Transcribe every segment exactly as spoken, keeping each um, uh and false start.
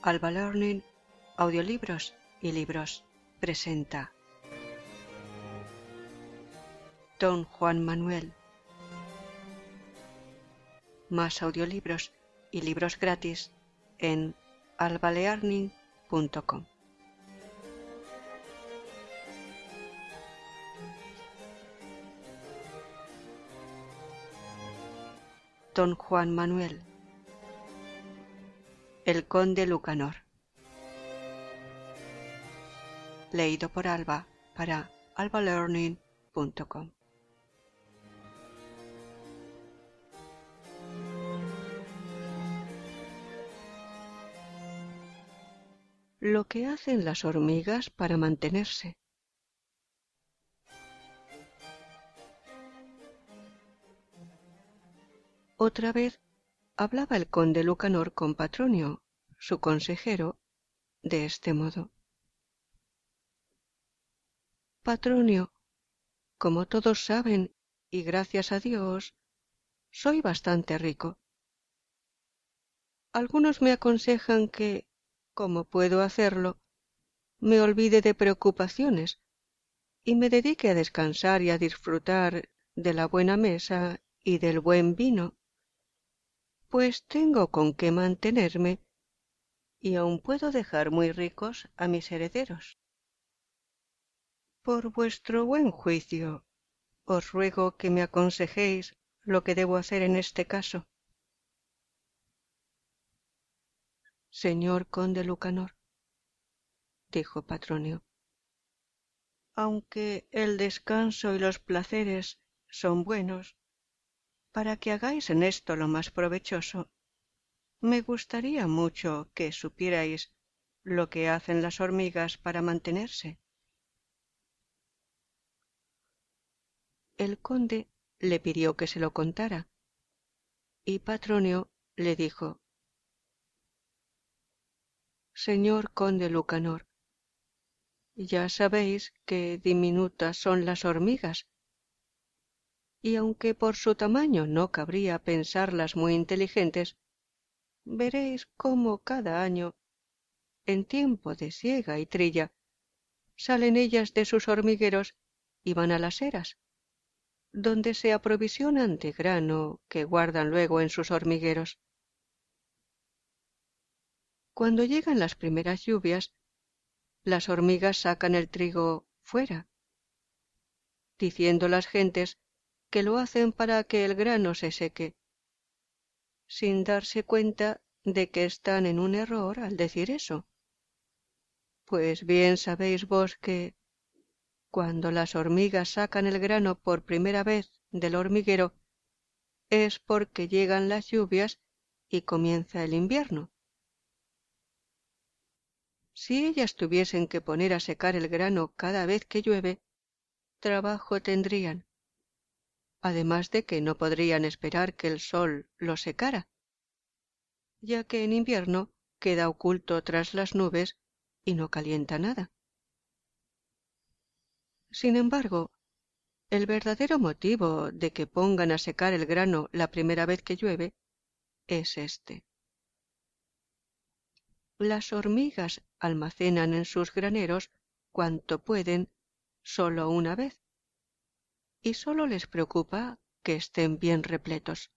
Alba Learning, Audiolibros y Libros presenta Don Juan Manuel. Más audiolibros y libros gratis en alba learning punto com. Don Juan Manuel. El conde Lucanor. Leído por Alba para alba learning punto com. Lo que hacen las hormigas para mantenerse. Otra vez hablaba el conde Lucanor con Patronio, su consejero, de este modo. Patronio, como todos saben, y gracias a Dios, soy bastante rico. Algunos me aconsejan que, como puedo hacerlo, me olvide de preocupaciones y me dedique a descansar y a disfrutar de la buena mesa y del buen vino, pues tengo con qué mantenerme y aun puedo dejar muy ricos a mis herederos. Por vuestro buen juicio, os ruego que me aconsejéis lo que debo hacer en este caso. Señor conde Lucanor, dijo Patronio, aunque el descanso y los placeres son buenos, para que hagáis en esto lo más provechoso, me gustaría mucho que supierais lo que hacen las hormigas para mantenerse. El conde le pidió que se lo contara, y Patronio le dijo: Señor conde Lucanor, ya sabéis que diminutas son las hormigas, y aunque por su tamaño no cabría pensarlas muy inteligentes, veréis cómo cada año, en tiempo de siega y trilla, salen ellas de sus hormigueros y van a las eras, donde se aprovisionan de grano que guardan luego en sus hormigueros. Cuando llegan las primeras lluvias, las hormigas sacan el trigo fuera, diciendo las gentes que lo hacen para que el grano se seque, sin darse cuenta de que están en un error al decir eso. Pues bien sabéis vos que, cuando las hormigas sacan el grano por primera vez del hormiguero, es porque llegan las lluvias y comienza el invierno. Si ellas tuviesen que poner a secar el grano cada vez que llueve, trabajo tendrían, además de que no podrían esperar que el sol lo secara, ya que en invierno queda oculto tras las nubes y no calienta nada. Sin embargo, el verdadero motivo de que pongan a secar el grano la primera vez que llueve es este. Las hormigas almacenan en sus graneros cuanto pueden solo una vez, y solo les preocupa que estén bien repletos.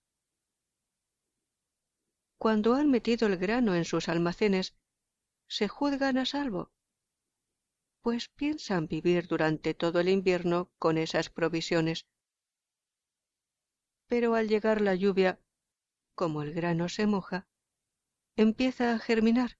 Cuando han metido el grano en sus almacenes, se juzgan a salvo, pues piensan vivir durante todo el invierno con esas provisiones. Pero al llegar la lluvia, como el grano se moja, empieza a germinar.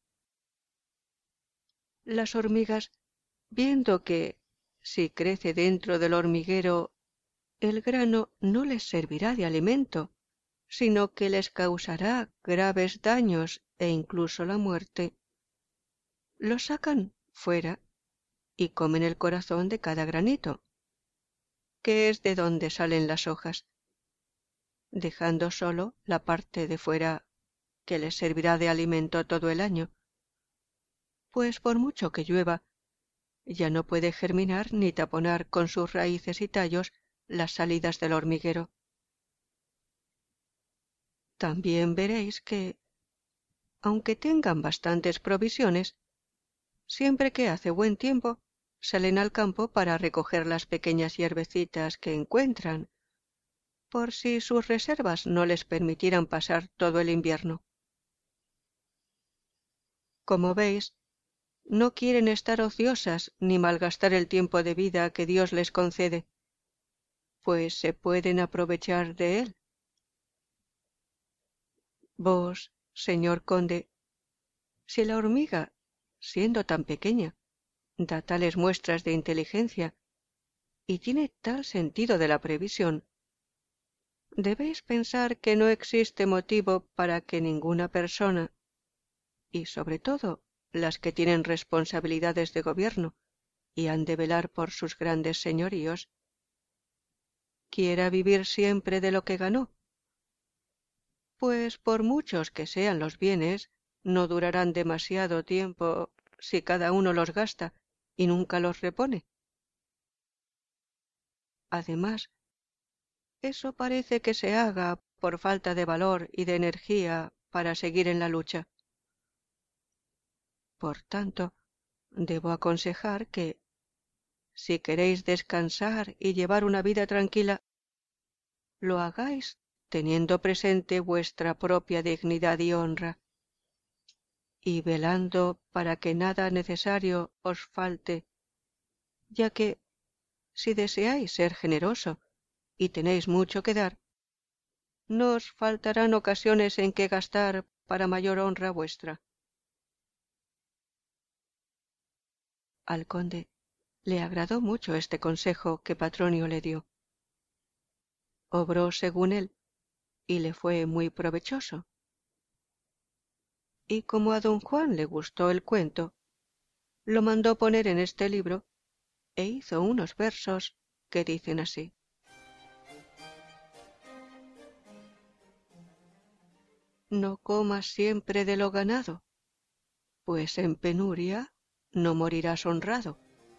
Las hormigas, viendo que, si crece dentro del hormiguero, el grano no les servirá de alimento, sino que les causará graves daños e incluso la muerte, lo sacan fuera y comen el corazón de cada granito, que es de donde salen las hojas, dejando solo la parte de fuera que les servirá de alimento todo el año, pues por mucho que llueva, ya no puede germinar ni taponar con sus raíces y tallos las salidas del hormiguero. También veréis que, aunque tengan bastantes provisiones, siempre que hace buen tiempo, salen al campo para recoger las pequeñas hierbecitas que encuentran, por si sus reservas no les permitieran pasar todo el invierno. Como veis, no quieren estar ociosas ni malgastar el tiempo de vida que Dios les concede, pues se pueden aprovechar de él. Vos, señor conde, si la hormiga, siendo tan pequeña, da tales muestras de inteligencia y tiene tal sentido de la previsión, debéis pensar que no existe motivo para que ninguna persona, y sobre todo las que tienen responsabilidades de gobierno y han de velar por sus grandes señoríos, quiera vivir siempre de lo que ganó, pues por muchos que sean los bienes, no durarán demasiado tiempo si cada uno los gasta y nunca los repone. Además, eso parece que se haga por falta de valor y de energía para seguir en la lucha. Por tanto, debo aconsejar que, si queréis descansar y llevar una vida tranquila, lo hagáis teniendo presente vuestra propia dignidad y honra, y velando para que nada necesario os falte, ya que, si deseáis ser generoso y tenéis mucho que dar, no os faltarán ocasiones en que gastar para mayor honra vuestra. Al conde le agradó mucho este consejo que Patronio le dio. Obró según él, y le fue muy provechoso. Y como a don Juan le gustó el cuento, lo mandó poner en este libro e hizo unos versos que dicen así: no comas siempre de lo ganado, pues en penuria no morirás honrado.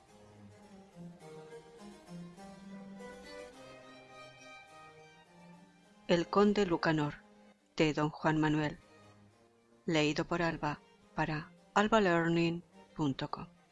El conde Lucanor, de don Juan Manuel. Leído por Alba para alba learning punto com.